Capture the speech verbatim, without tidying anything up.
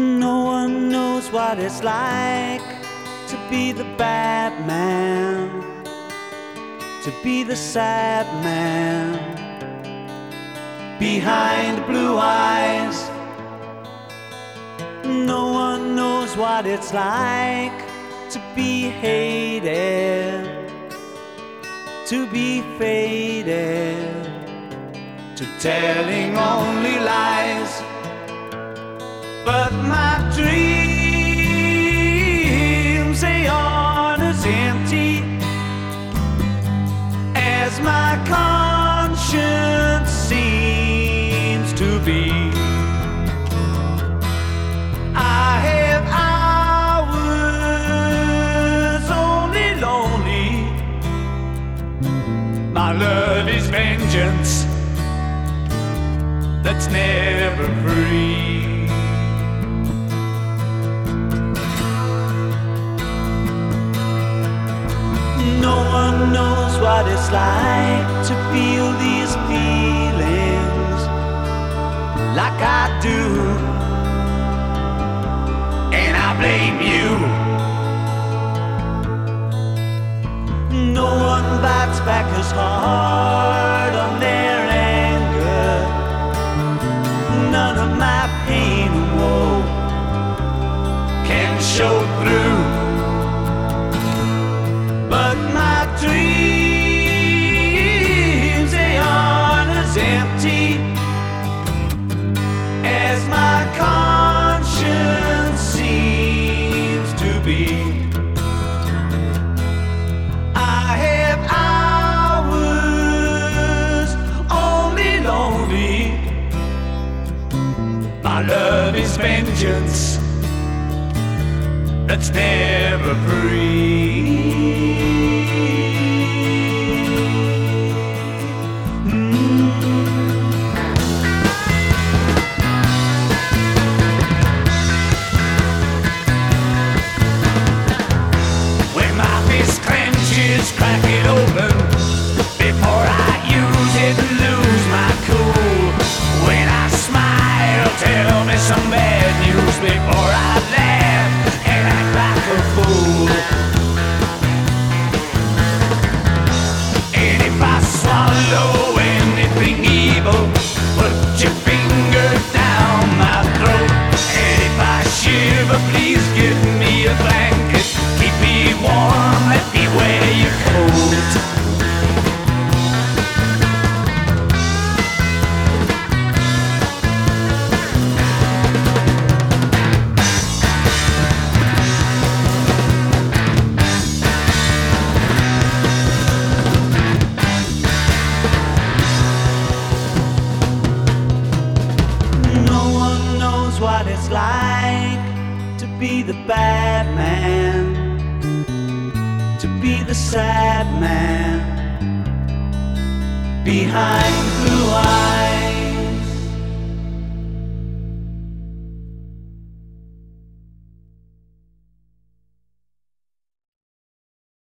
No one knows what it's like to be the bad man, to be the sad man behind blue eyes. No one knows what it's like to be hated, to be faded, to telling only lies. But my dreams, they aren't as empty as my conscience seems to be. I have hours only lonely. My love is vengeance that's never free. No one knows what it's like to feel these feelings like I do, and I blame you. No one bites back as hard on their anger. None of my pain and woe can show through. But my dreams, they aren't as empty as my conscience seems to be. I have hours only lonely. My love is vengeance that's never free. Crack it open before I use it and lose my cool. When I smile, tell me some bad news before I laugh and act like a fool. And if I swallow anything evil, put your finger down my throat. And if I shiver, please give me a blanket. Keep me warm, let me wear your coat. No one knows what it's like to be the bad man, to be the sad man behind blue eyes.